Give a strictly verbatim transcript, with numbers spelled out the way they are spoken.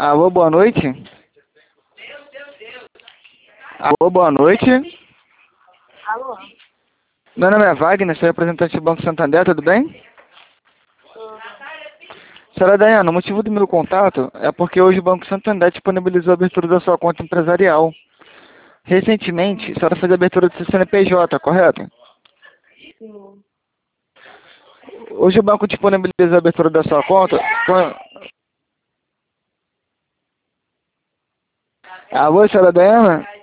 Alô, boa noite. Alô, boa noite. Alô? Meu nome é Wagner, sou representante do Banco Santander, tudo bem? Tudo. Senhora Dayana, o motivo do meu contato é porque hoje o Banco Santander disponibilizou a abertura da sua conta empresarial. Recentemente, a senhora fez a abertura do seu C N P J, correto? Sim. Hoje o banco disponibiliza a abertura da sua conta. com- Alô, senhora Dayana?